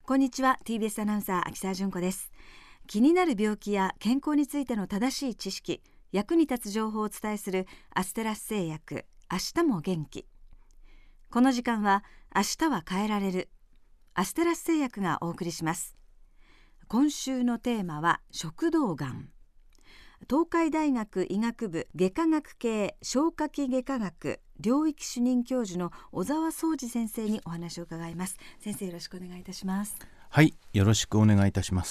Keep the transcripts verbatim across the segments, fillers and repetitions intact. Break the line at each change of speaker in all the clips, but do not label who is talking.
こんにちは。 ティービーエス アナウンサー秋澤純子です。気になる病気や健康についての正しい知識、役に立つ情報をお伝えするアステラス製薬、明日も元気。この時間は明日は変えられる、アステラス製薬がお送りします。今週のテーマは食道がん。東海大学医学部外科学系消化器外科学領域主任教授の小澤宗司先生にお話を伺います。先生、よろしくお願いいたします。
はい、よろしくお願いいたします。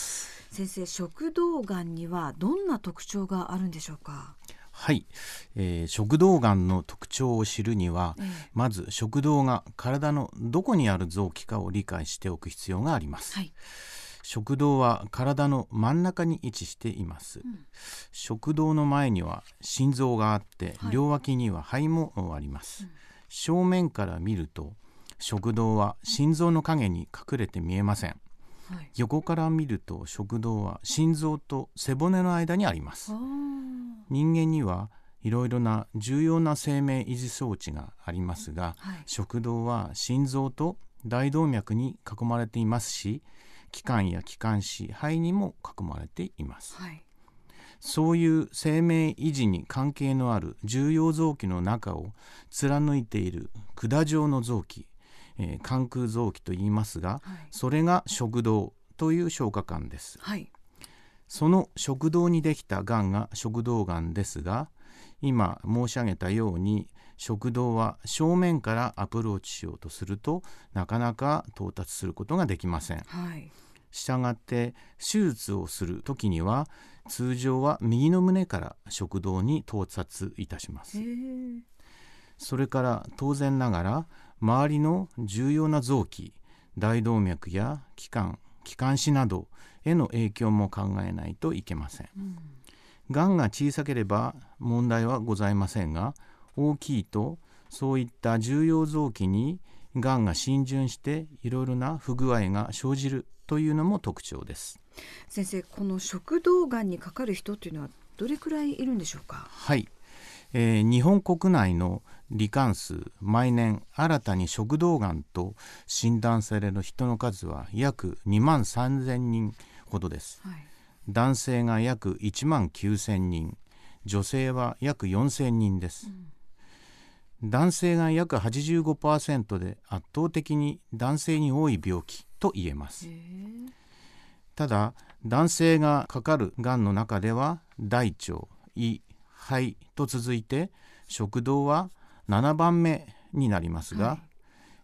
先生、食道がんにはどんな特徴があるんでしょうか？
はい、えー、食道がんの特徴を知るには、えー、まず食道が体のどこにある臓器かを理解しておく必要があります。はい、食道は体の真ん中に位置しています。うん、食道の前には心臓があって、はい、両脇には肺もあります。うん、正面から見ると食道は心臓の影に隠れて見えません。はい、横から見ると食道は心臓と背骨の間にあります。人間にはいろいろな重要な生命維持装置がありますが、はい、食道は心臓と大動脈に囲まれていますし、気管や気管支、肺にも囲まれています。はい、そういう生命維持に関係のある重要臓器の中を貫いている管状の臓器、えー、間空臓器と言いますが、はい、それが食道という消化管です。はい、その食道にできたがんが食道がんですが、今申し上げたように食道は正面からアプローチしようとするとなかなか到達することができません。はい、したがって手術をするときには通常は右の胸から食道に到達いたします。それから当然ながら周りの重要な臓器、大動脈や気管、気管支などへの影響も考えないといけません。うん、がんが小さければ問題はございませんが、大きいとそういった重要臓器にがんが浸潤していろいろな不具合が生じるというのも特徴です。
先生、この食道がんにかかる人というのはどれくらいいるんでしょうか？
はい、えー、日本国内の罹患数、毎年新たに食道がんと診断される人の数は約にまんさんぜんにんほどです。はい、男性が約いちまんきゅうせんにん、女性は約よんせんにんです。うん、男性が約 はちじゅうごパーセント で圧倒的に男性に多い病気と言えます。ただ男性がかかるがんの中では大腸、胃、肺と続いて食道はななばんめになりますが、はい、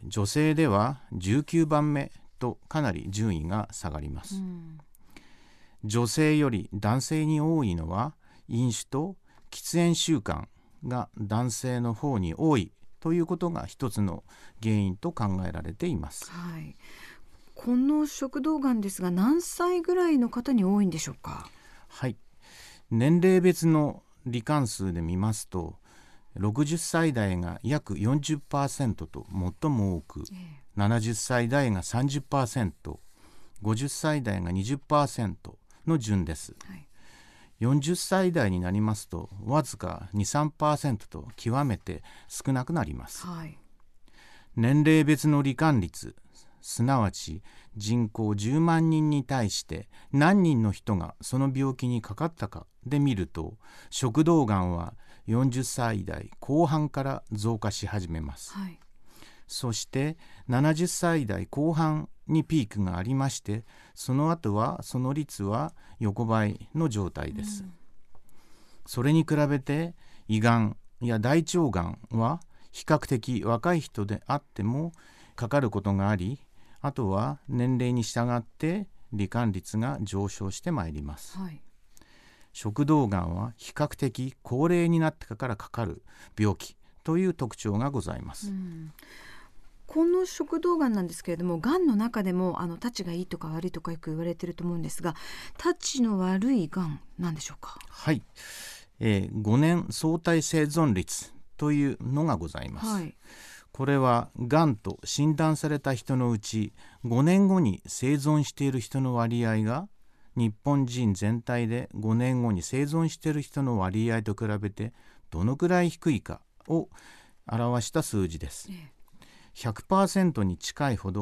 女性ではじゅうきゅうばんめとかなり順位が下がります。うん、女性より男性に多いのは飲酒と喫煙習慣が男性の方に多いということが一つの原因と考えられています。
はい、この食道がんですが何歳ぐらいの方に多いんでしょうか？
はい、年齢別の罹患数で見ますとろくじゅっさい代が約 よんじゅっパーセント と最も多く、ええ、ななじゅっさい代が さんじゅっパーセント、ごじゅっさい代が にじゅっパーセント の順です。はい、よんじゅっさい代になりますとわずか に、さんパーセント と極めて少なくなります。はい、年齢別の罹患率、すなわち人口じゅうまんにんに対して何人の人がその病気にかかったかで見ると、食道がんはよんじゅっさい代後半から増加し始めます。はい、そしてななじゅっさい代後半にピークがありまして、その後はその率は横ばいの状態です。うん、それに比べて胃がんや大腸がんは比較的若い人であってもかかることがあり、あとは年齢に従って罹患率が上昇してまいります。はい、食道がんは比較的高齢になってからかかる病気という特徴がございます。うん、
この食道がんなんですけれども、がんの中でもあのたちがいいとか悪いとかよく言われていると思うんですが、たちの悪いがんなんでしょうか？
はい、えー、ごねん相対生存率というのがございます。はい、これはがんと診断された人のうちごねんごに生存している人の割合が日本人全体でごねんごに生存している人の割合と比べてどのくらい低いかを表した数字です。ひゃくパーセント に近いほど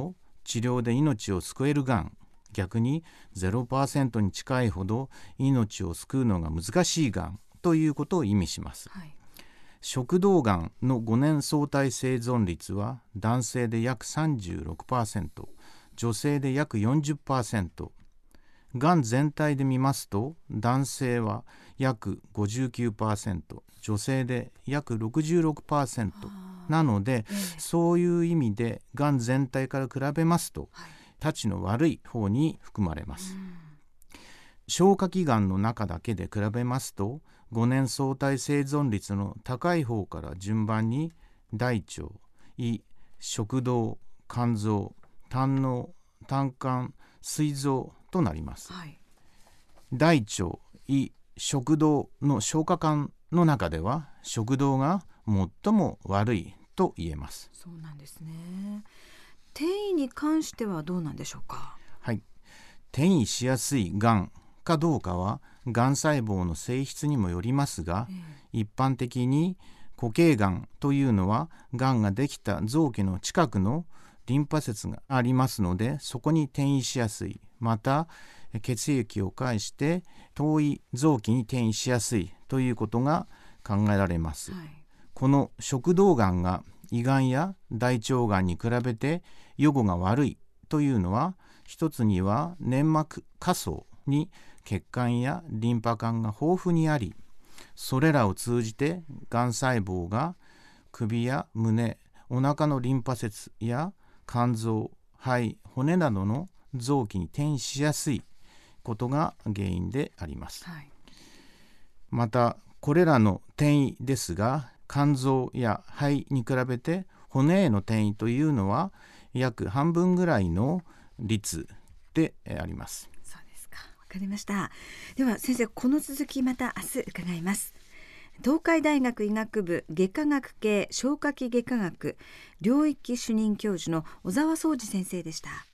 治療で命を救えるがん、逆に ゼロパーセント に近いほど命を救うのが難しいがんということを意味します、はい、食道がんのごねん相対生存率は男性で約 さんじゅうろくパーセント、女性で約 よんじゅっパーセント、がん全体で見ますと男性は約 ごじゅうきゅうパーセント、女性で約 ろくじゅうろくパーセント なので、えー、そういう意味でがん全体から比べますと、はい、たちの悪い方に含まれます、うん、消化器がんの中だけで比べますとごねん相対生存率の高い方から順番に大腸、胃、食道、肝臓、胆のう、胆管、膵臓となります、はい、大腸、胃、食道の消化管の中では食道が最も悪いと言えます。
そうなんですね。転移に関してはどうなんでしょうか。
はい、転移しやすいがんかどうかはがん細胞の性質にもよりますが、えー、一般的に固形がんというのはがんができた臓器の近くのリンパ節がありますので、そこに転移しやすい、また血液を介して遠い臓器に転移しやすいということが考えられます、はい、この食道がんが胃がんや大腸がんに比べて予後が悪いというのは、一つには粘膜下層に血管やリンパ管が豊富にあり、それらを通じてがん細胞が首や胸、お腹のリンパ節や肝臓、肺、骨などの臓器に転移しやすいことが原因であります、はい、またこれらの転移ですが、肝臓や肺に比べて骨への転移というのは約半分ぐらいの率であります。
そうですか、わかりました。では先生、この続きまた明日伺います。東海大学医学部外科学系消化器外科学領域主任教授の小澤宗司先生でした。